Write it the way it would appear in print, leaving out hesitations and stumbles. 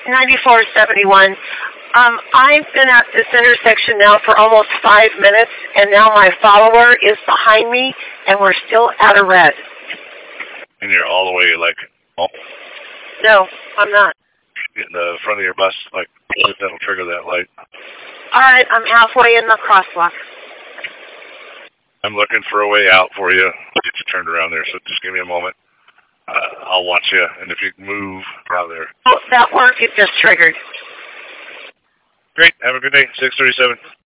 9471. I've been at this intersection now for almost 5 minutes, and now my follower is behind me, and we're still at a red. And you're all the way, like, oh. No, I'm not. In the front of your bus, like, that'll trigger that light. All right, I'm halfway in the crosswalk. I'm looking for a way out for you. I'll get you turned around there, so just give me a moment. I'll watch you, and if you can move out there. Oh, that worked. It just triggered. Great. Have a good day. 637.